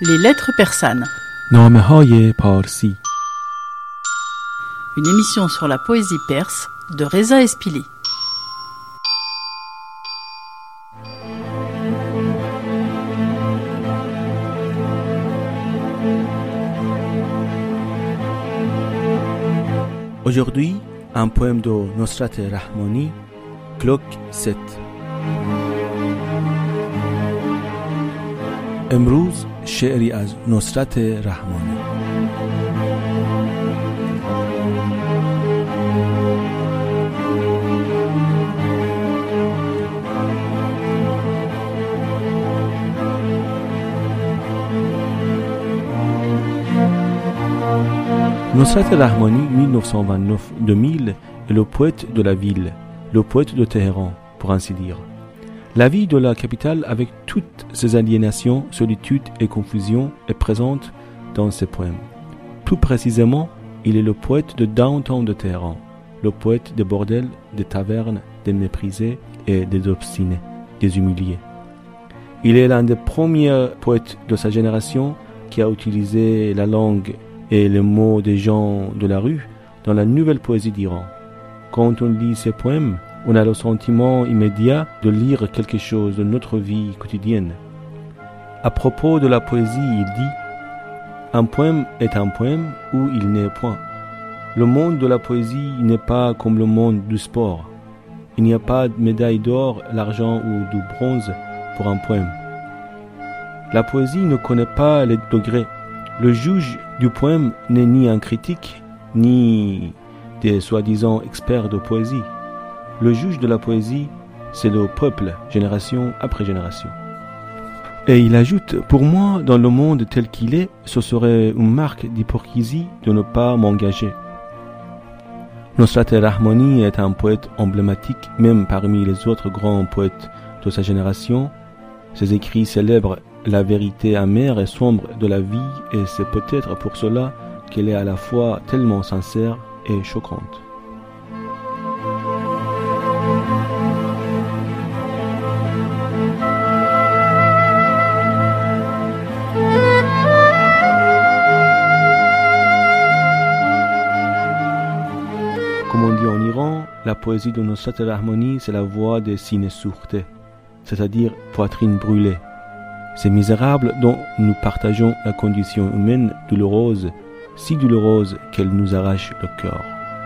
Les lettres persanes. نامه‌های پارسی. Une émission sur la poésie perse de Reza Espili. Aujourd'hui, un poème de Nusrat Rahmani, Clock 7. امروز شعری از نصرت رحمانی. Nusrat Rahmani, 1929-2000, est le poète de la ville, le poète de Téhéran, pour ainsi dire. La vie de la capitale, avec toutes ses aliénations, solitude et confusion, est présente dans ses poèmes. Plus précisément, il est le poète de downtown de Téhéran, le poète des bordels, des tavernes, des méprisés et des obstinés, des humiliés. Il est l'un des premiers poètes de sa génération qui a utilisé la langue et les mots des gens de la rue dans la nouvelle poésie d'Iran. Quand on lit ses poèmes, on a le sentiment immédiat de lire quelque chose de notre vie quotidienne. À propos de la poésie, il dit « Un poème est un poème où il n'est point. Le monde de la poésie n'est pas comme le monde du sport. Il n'y a pas de médaille d'or, l'argent ou du bronze pour un poème. La poésie ne connaît pas les degrés. Le juge du poème n'est ni un critique, ni des soi-disant experts de poésie. Le juge de la poésie, c'est le peuple, génération après génération. » Et il ajoute, « Pour moi, dans le monde tel qu'il est, ce serait une marque d'hypocrisie de ne pas m'engager. » Nusrat Rahmani est un poète emblématique, même parmi les autres grands poètes de sa génération. Ses écrits célèbrent la vérité amère et sombre de la vie, et c'est peut-être pour cela qu'elle est à la fois tellement sincère et choquante. Comme on dit en Iran, la poésie de Nusrat Rahmani, c'est la voix des cines sourtés, c'est-à-dire poitrine brûlée. Ces misérables dont nous partageons la condition humaine douloureuse, si douloureuse qu'elle nous arrache le cœur.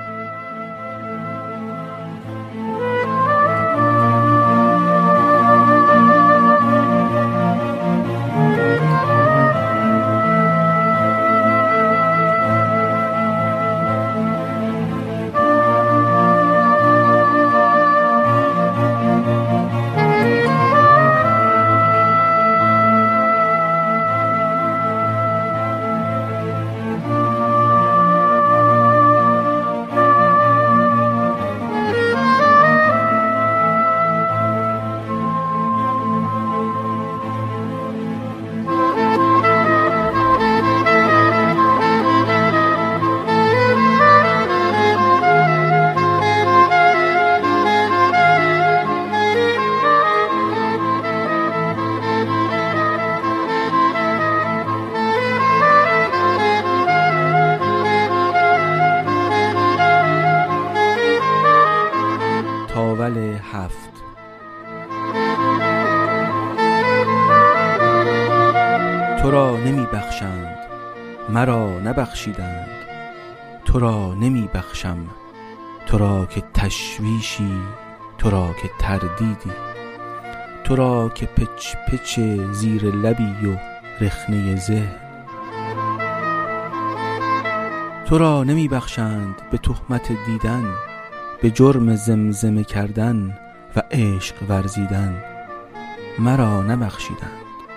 تاول 7. تو را نمی بخشند، مرا نبخشیدند. تو را نمی بخشم، تو را که تشویشی، تو را که تردیدی، تو را که پچ پچ زیر لبی و رخنه ذهن. تو را نمی بخشند به تهمت دیدن، به جرم زمزمه کردن و عشق ورزیدن. مرا نبخشیدند.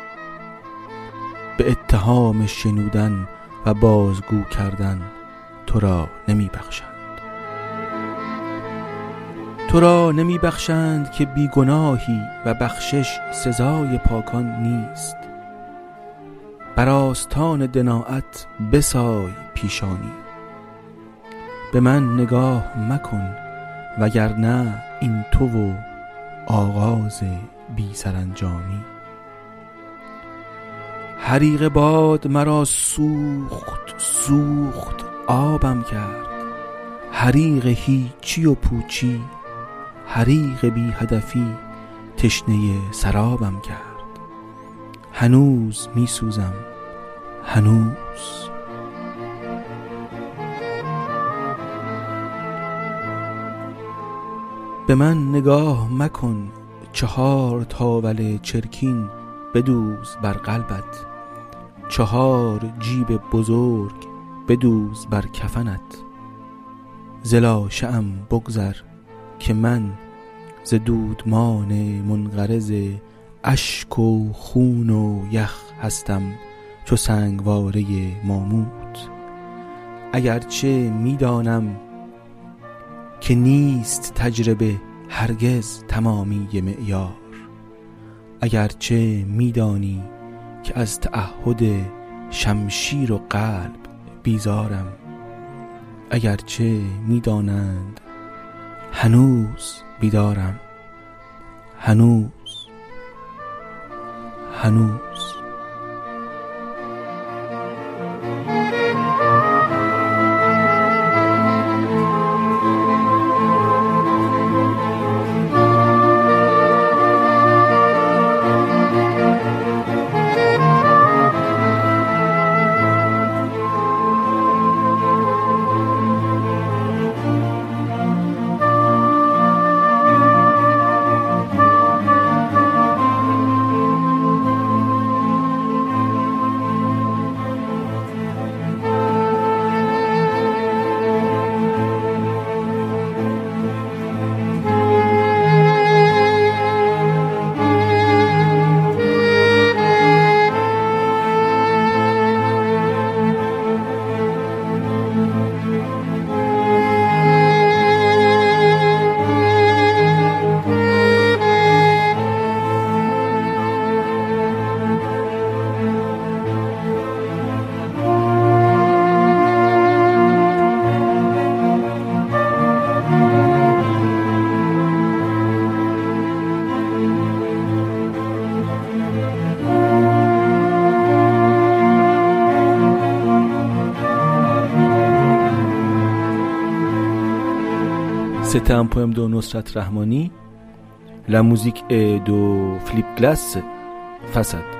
به اتهام شنودن و بازگو کردن تو را نمی بخشند. تو را نمی بخشند که بیگناهی و بخشش سزای پاکان نیست. بر آستان دناعت بسای پیشانی. به من نگاه مکن وگرنه این تو و آغاز بی سرانجامی. حریق باد مرا سوخت آبم کرد. حریق هیچی و پوچی، حریق بی هدفی تشنه سرابم کرد. هنوز می سوزم، هنوز. به من نگاه مکن، 4 تاول چرکین بدوز بر قلبت. 4 جیب بزرگ بدوز بر کفنت. ز لاشه‌ام بگذر که من ز دودمان منقرض اشک و خون و یخ هستم چو سنگواره ماموت. اگرچه میدانم که نیست تجربه هرگز تمامی معیار، اگرچه میدانی که از تعهد شمشیر و قلب بیزارم، اگرچه میدانند هنوز بیدارم، هنوز. C'était un poème de Nusrat Rahmani. La musique est de Philippe Glass, Façade.